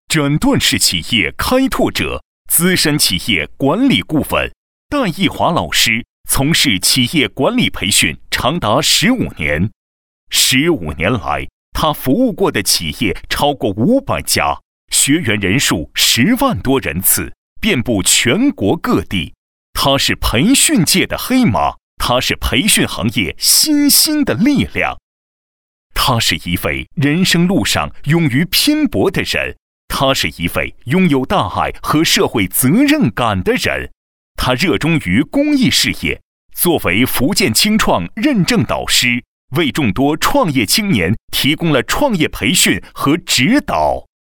诊断式企业开拓者、资深企业管理顾问戴义华老师从事企业管理培训长达15年。15年来，他服务过的企业超过500家，学员人数10万多人次，遍布全国各地。他是培训界的黑马，他是培训行业新兴的力量。他是一位人生路上勇于拼搏的人，他是一位拥有大爱和社会责任感的人。他热衷于公益事业，作为福建青创认证导师，为众多创业青年提供了创业培训和指导。